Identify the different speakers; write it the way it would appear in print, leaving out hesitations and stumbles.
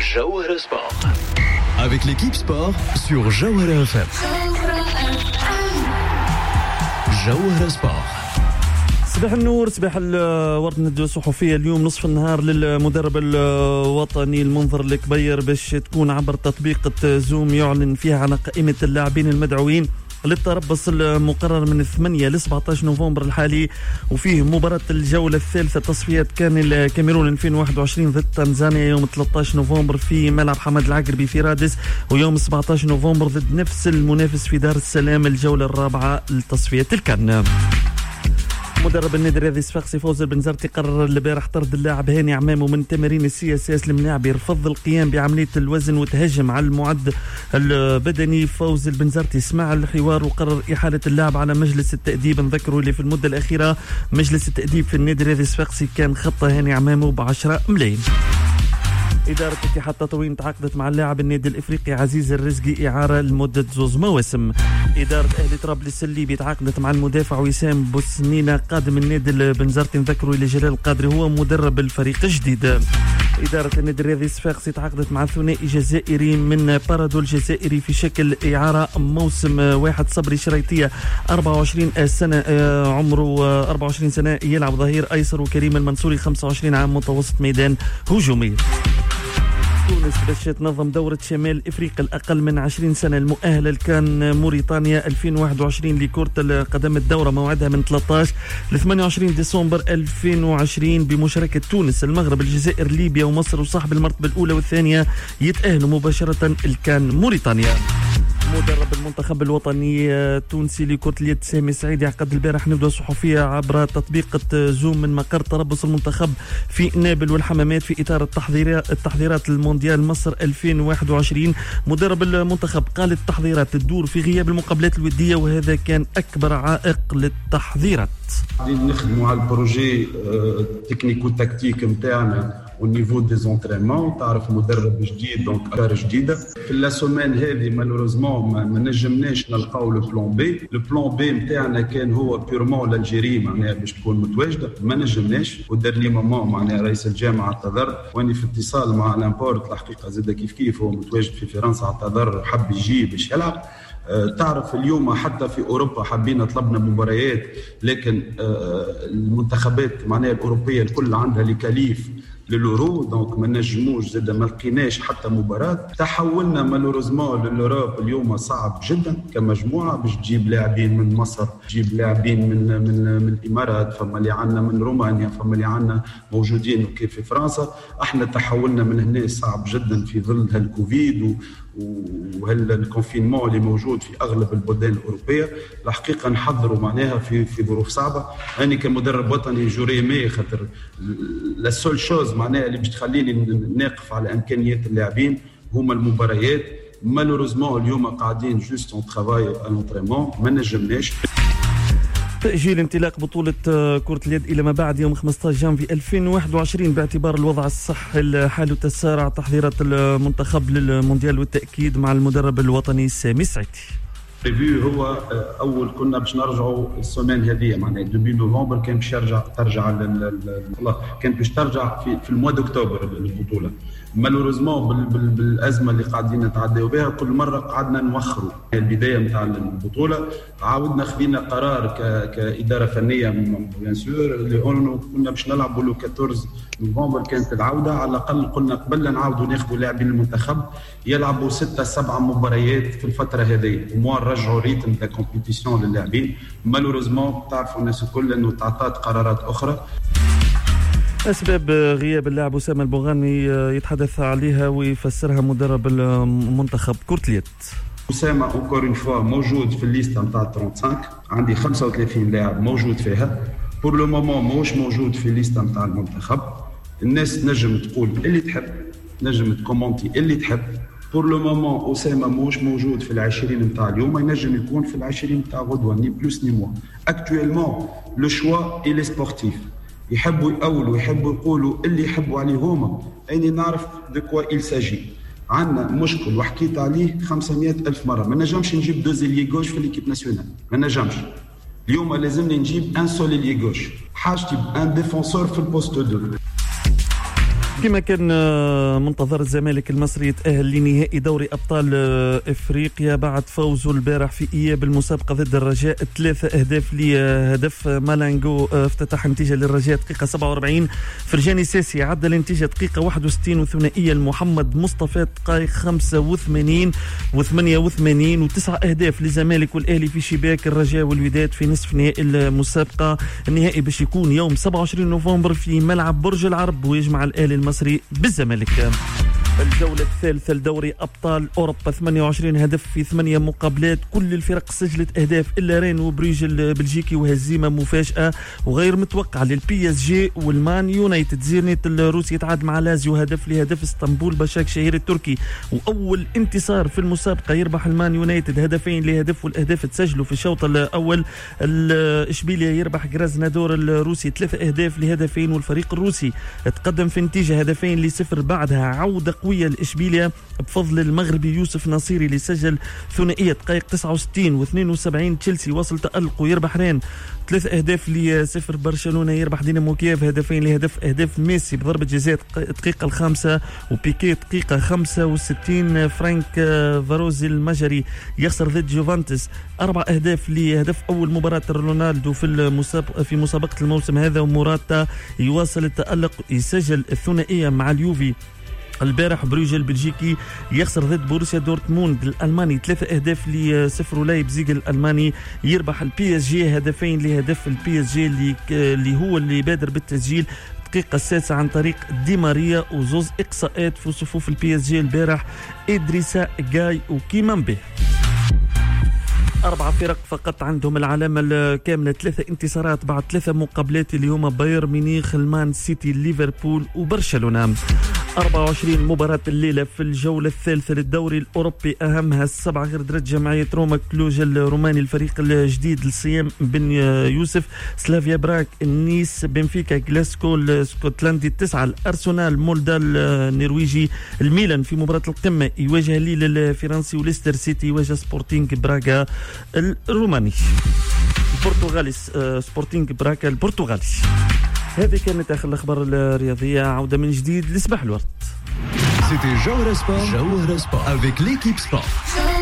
Speaker 1: Jawhara Sport. Avec l'équipe sport sur Jawhara FM. Jawhara Sport.
Speaker 2: صباح النور، صباح الورد. ندوة صحفية اليوم نصف النهار للمدرب الوطني المنظر الكبير باش تكون عبر تطبيق زوم يعلن فيها عن قائمة اللاعبين المدعوين للتربص المقرر من 8 ل 17 نوفمبر الحالي، وفيه مباراة الجولة الثالثة تصفيات كان الكاميرون 2021 ضد تنزانيا يوم 13 نوفمبر في ملعب حمد العقربي في رادس، ويوم 17 نوفمبر ضد نفس المنافس في دار السلام الجولة الرابعة لتصفيات الكان. مدرب النادي الرياضي الصفاقسي فوزي البنزرتي قرر البارح طرد اللاعب هاني عمامو من تمارين السي اس اس الملاعب، يرفض القيام بعمليه الوزن وتهجم على المعد البدني. فوزي البنزرتي سمع الحوار وقرر احاله اللاعب على مجلس التاديب. نذكروا اللي في المده الاخيره مجلس التاديب في النادي الرياضي الصفاقسي كان خطه هاني عمامو ب10 ملايين. إدارة اتحاد تطوين تعاقدت مع اللاعب النادي الإفريقي عزيز الرزقي إعارة لمدة 2 مواسم. إدارة أهلي طرابلس الليبي تعاقدت مع المدافع وسام بوسنينة قادم النادي البنزرتي. نذكروا إلى جلال القادري هو مدرب الفريق الجديد. إدارة النادي الرياضي الصفاقسي تعاقدت مع ثنائي جزائري من بارادو الجزائري في شكل إعارة موسم واحد. صبري شريطية 24 سنة عمره 24 سنة يلعب ظهير أيسر، وكريم المنصوري 25 عام متوسط ميدان هجومي. تونس باش تنظم دورة شمال إفريقيا الأقل من 20 سنة المؤهلة لكان موريتانيا 2021 لكرة القدم. الدورة موعدها من 13 ل 28 ديسمبر 2020 بمشاركة تونس، المغرب، الجزائر، ليبيا ومصر، وصاحب المرتبة الأولى والثانية يتأهلوا مباشرة الكان موريتانيا. مدرب المنتخب الوطني التونسي لكرة اليد سامي سعيد عقد البارح ندوة صحفية عبر تطبيق زوم من مقر تربص المنتخب في نابل والحمامات في إطار التحضيرات المونديال مصر 2021. مدرب المنتخب قال التحضيرات تدور في غياب المقابلات الودية وهذا كان أكبر عائق للتحضيرات.
Speaker 3: نخدموا على البروجي تكنيكو تكتيك متاعنا والنيفو دي زونترينمون. تعرف مدرب جديد دونك افكار جديده. في لا سومين هذه مالوريزمون ما نجمناش نلقاو لو بلان بي نتاعنا كان هو بيرمون لالجيري معناها باش تكون متواجده، ما نجمناش. ودرني مامون معناها رئيس الجامعه اعتذر، واني في اتصال مع لامبورت الحقيقه زاد كيف هو متواجد في فرنسا اعتذر وحب يجي باش يلعب. تعرف اليوم حتى في أوروبا حبينا طلبنا مباريات، لكن المنتخبات معناها الأوروبية الكل عندها لكاليف للورو، دونك ما نجموش زاد ما لقيناش حتى مباراة. تحولنا مالوريزمون للأوروب اليوم صعب جدا كمجموعة باش تجيب لاعبين من مصر، تجيب لاعبين من الإمارات، فما اللي عندنا من رومانيا، فما اللي عندنا موجودين كيف في فرنسا. احنا تحولنا من هنا صعب جدا في ظل هالكوفيد وهالكونفينمون اللي موجود في اغلب البلدان الاوروبيه. الحقيقه نحضروا معناها في ظروف صعبه. انا كمدرب وطني جوريمي خاطر لا سول شوز معناها اللي باش تخليني ناقف على امكانيات اللاعبين هما المباريات. مالوريزمون اليوم قاعدين جوست اون ترافاي الانترينمون، ما نجمناش.
Speaker 2: تأجيل انطلاق بطولة كرة اليد إلى ما بعد يوم 15 جانفي 2021 باعتبار الوضع الصحي الحالي وتسارع تحضيرات المنتخب للمونديال، والتأكيد مع المدرب الوطني سامي سعيدي.
Speaker 3: الريفيو هو اول كنا باش نرجعوا السومان هذه معناها دوبي نوفمبر كان باش ترجع كان باش ترجع في الموا دأكتوبر البطوله. مالوريزمون بالازمه اللي قاعدين نتعداو بها كل مره قعدنا نوخروا البدايه نتاع البطوله. عاودنا خذينا قرار كاداره فنيه بيان سور اللي كنا باش نلعبوا لو 14 نوفمبر كانت العوده. على الاقل قلنا قبل نعاودوا ناخذوا لاعبين المنتخب يلعبوا 6-7 مباريات في الفتره هذه وما نرجعوا ريتم تاع كومبيتيسيون للاعبين. مالوريزمون تعرفوا الناس الكل انه تعطات قرارات اخرى.
Speaker 2: أسباب غياب اللاعب أسامة البوغاني يتحدث عليها ويفسرها مدرب المنتخب كرة اليد.
Speaker 3: أسامة أوكور اون فوا موجود في الليسته نتاع 35، عندي 35 لاعب موجود فيها. بور لو مومون موش موجود في الليسته نتاع المنتخب. الناس نجم تقول اللي تحب، نجم تكومونتي اللي تحب. بور لو مومون أسامة موش موجود في 20 نتاع اليوم، ينجم يكون في 20 نتاع غدوة، ني بلوس ني موا. اكتويلمون لو شوا إلي سبورتيف، يحبوا يقولوا يحبوا يقولوا اللي يحبوا عليه هما. أني نعرف دو كوا إل ساجي. عندنا مشكل وحكيت عليه 500,000 مرة، ما نجمش نجيب دو زيليي غوش في ليكيب ناسيونال، ما نجمش. اليوم لازمني نجيب ان سول ليي غوش، حاجتي ان ديفونسور في البوست 2.
Speaker 2: كما كان منتظر الزمالك المصري يتأهل لنهائي دوري أبطال إفريقيا بعد فوزه البارح في إياب المسابقة ضد الرجاء 3 أهداف لهدف مالانجو. افتتح النتيجة للرجاء دقيقة 47، فرجاني ساسي عدل النتيجة دقيقة 61، وثنائية لمحمد مصطفى دقائق 85 و88، و9 أهداف للزمالك والأهلي في شباك الرجاء والوداد في نصف نهائي المسابقة. النهائي باش يكون يوم 27 نوفمبر في ملعب برج العرب، ويجمع الأهلي المصري بالزمالك. الجولة الثالثة لدوري أبطال أوروبا، 28 هدف في 8 مقابلات، كل الفرق سجلت أهداف إلا رين وبريج البلجيكي، وهزيمة مفاجئة وغير متوقعة للبي اس جي والمان يونايتد. زينيت الروسي يتعادل مع لازيو هدف لهدف، اسطنبول بشاك شهير التركي وأول انتصار في المسابقة، يربح المان يونايتد 2-0، والأهداف تسجلوا في الشوط الأول. الإشبيلية يربح غرازنادور الروسي 3-2، والفريق الروسي تقدم في نتيجة 2-0. بعدها عودة قوية لإشبيلية بفضل المغربي يوسف نصيري اللي سجل ثنائية دقائق 69 و72. تشيلسي وصل تألق ويربح رين 3-0. برشلونة يربح دينامو كييف 2-0، أهداف ميسي بضربة جزاء دقيقة 5 وبيكي دقيقة 65. فرانك فاروزي المجري يخسر ضد جوفانتس 4 أهداف لهدف أول مباراة رونالدو في مسابقة الموسم هذا. وموراتا يواصل التألق، يسجل الثنائية مع اليوفي البارح. بروج البلجيكي يخسر ضد بورسيا دورتموند الألماني 3-0، ولايبزيغ الألماني يربح البي اس جي 2-0. البي اس جي اللي هو اللي بادر بالتسجيل الدقيقة 6 عن طريق دي ماريا، وزوز إقصاءات في صفوف البي اس جي البارح، إدريسا جاي وكيمامبي. 4 فرق فقط عندهم العلامة الكاملة، 3 انتصارات بعد 3 مقابلات اللي هما بايرن ميونخ، المان سيتي، ليفربول وبرشلونة. 24 مباراة الليلة في الجولة الثالثة للدوري الأوروبي، أهمها 7 غردرة جمعية روما كلوج الروماني، الفريق الجديد لصيام بن يوسف، سلافيا براك، النيس، بنفيكا، جلاسكو الاسكتلندي 9، الأرسنال، مولدا النرويجي، الميلان في مباراة القمة يواجه ليل الفرنسي، وليستر سيتي يواجه سبورتينغ براغا الروماني. البرتغالي سبورتينغ براغا البرتغالي. هذه كانت آخر الأخبار الرياضية، عودة من جديد لصباح الورد.
Speaker 1: C'était Jawara Sport avec l'équipe sport.